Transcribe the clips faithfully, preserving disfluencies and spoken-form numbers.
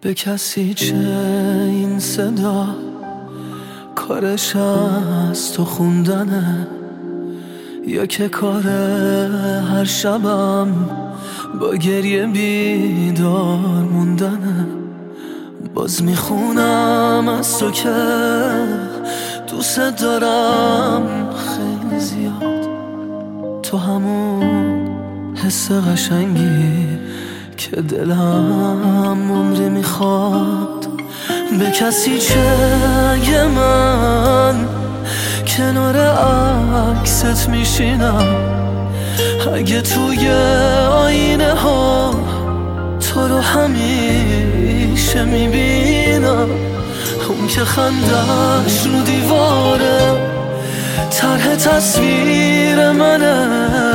به کسی چه این صدا، کارش از تو خوندنه یا که کار هر شبم با گریه بیدار موندنه؟ باز میخونم از تو که دوست دارم خیلی زیاد، تو همون حس قشنگی که دلم عمری میخواد. به کسی چه اگه من کنار عکست میشینم، اگه توی آینه ها تو رو همیشه میبینم، اون که خندش رو دیواره طرح تصویر منه،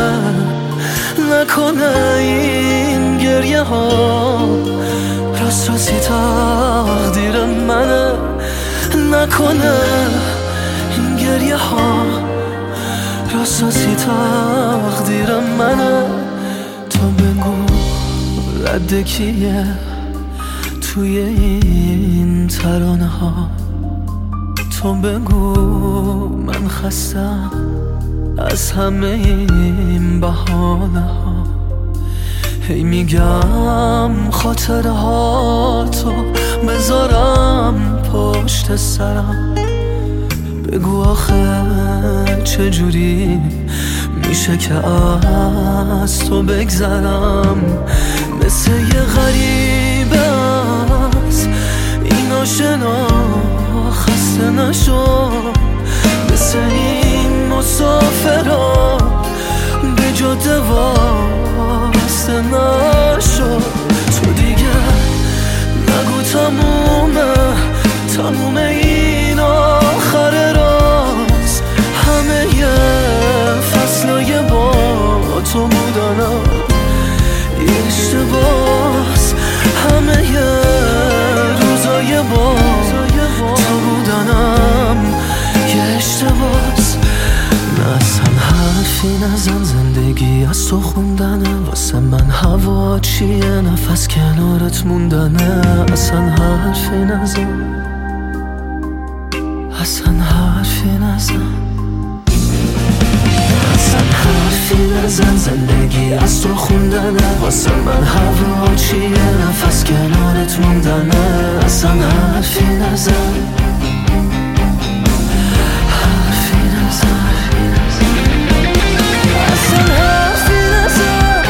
نکنه این گریه ها راست راستی تقدیر منه، نکنه این گریه ها راست راستی تقدیر منه. تو بگو رد کیه توی این ترانه ها، تو بگو من خستم از همه این بهانه ها. هی میگم خاطره ها تو بذارم پشت سرم، بگو آخه چجوری میشه که از تو بگذرم؟ مثل یه غریبه از این آشنا خسته نشو، مثل این مسافرها به جاده واسه نشو. تو دیگه نگو تمومه تمومه این آخر راست، همه یه فصلای با تو بودنم یه اشتباس، همه یه روزای با تو بودنم یه اشتباس. نه اصلا حرفی نزن، زندگی از تو خوندنه، واسه من هوا چیه نفس کنارت موندنه. اصلا حرفی نزن، اصلا حرفی نزن، اصلا حرفی نزن، زندگی از تو خوندنه، واسه من هوا چیه نفس کنارت موندنه. اصلا حرفی نزن، حرفی نزن، اصلا حرفی نزن،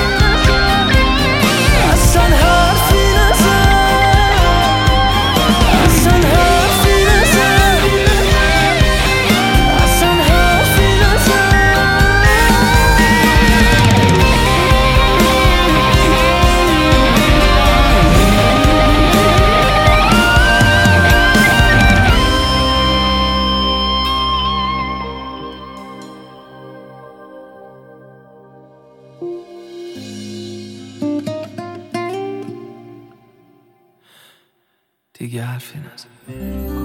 اصلا حرفی نزن، اصلا حرفی نزن، اصلا حرفی نزن. دیگه حرفی نزن.